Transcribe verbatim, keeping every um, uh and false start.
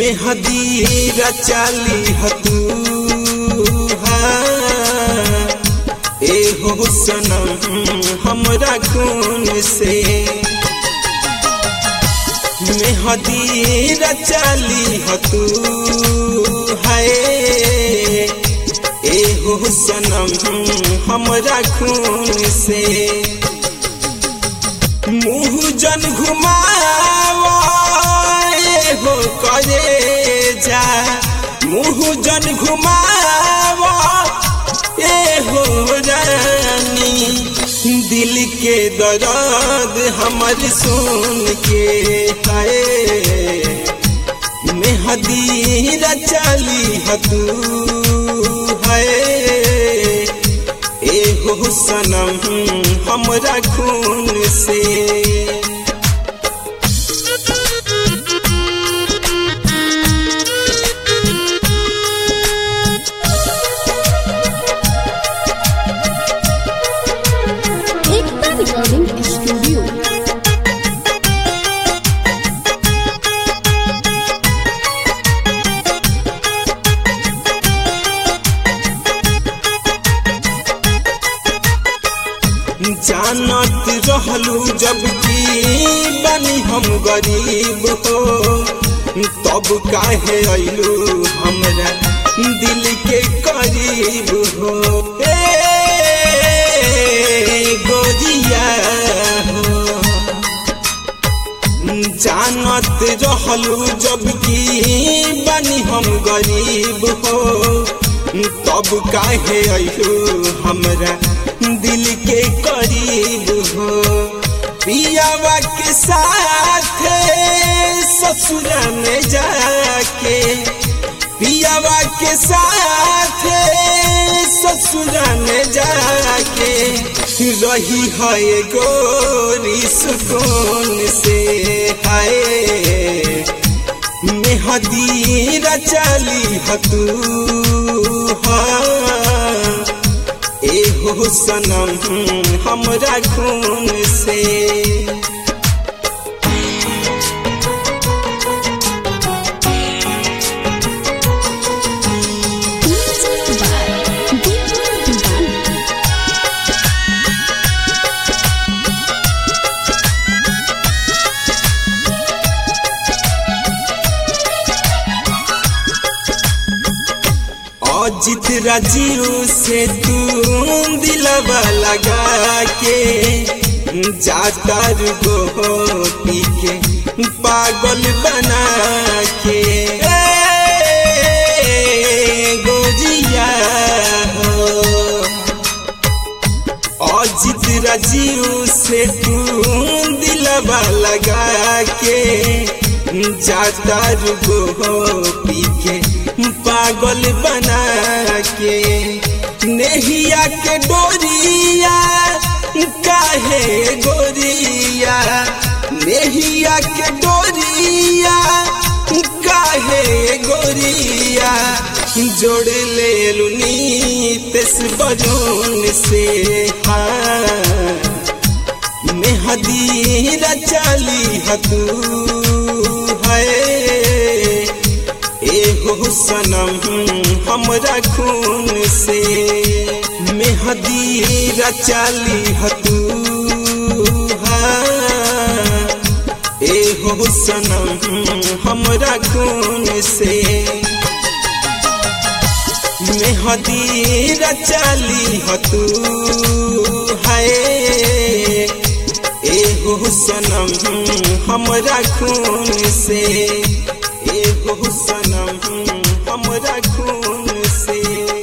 मेहदी रचाली हतू ए हो सनम हमरा खून से मेहदी रचाली हतू है ए हो सनम हमरा खून से मुँह जन घुमावा हो करे जा मुँह जन घुमावा ए हो रानी दिल के दर्द हमर सुन के है मेहदी रचाली हतू है ए हो सनम हमरा खून से जानत रहलू जब की बनी हम गरीब हो तब काहे अइलू हमरा दिल के करीब हो ए गोरिया हो जानत रहलू जब की बनी हम गरीब हो तब काहे अइलू हमरा दिल के करीब हो पियावा के साथ ससुरा में जाके पियावा के साथ ससुरा में जाके रही है गोरी सुकून से है मेहदी रचाली हतू ए हो सनम हमरा खून से अजित राजीव से तू दिलवा लगा के जातर गोपी के पागल बना के गोजिया हो अजित राजीव से तू दिलवा लगा के जातर गोपी के पागल बना के नेहिया के डोरिया काहे गोरिया नेहिया के डोरिया काहे गोरिया जोड़ ले नीतेश बजून से हाँ मेहदी रचाली हतू है ए हो सनम हमरा खून से मेहदी रचाली हतू ए हो सनम हमरा खून से मेहदी रचाली हतू है ए हो सनम हमरा खून से ए हो सनम हमरा खून से।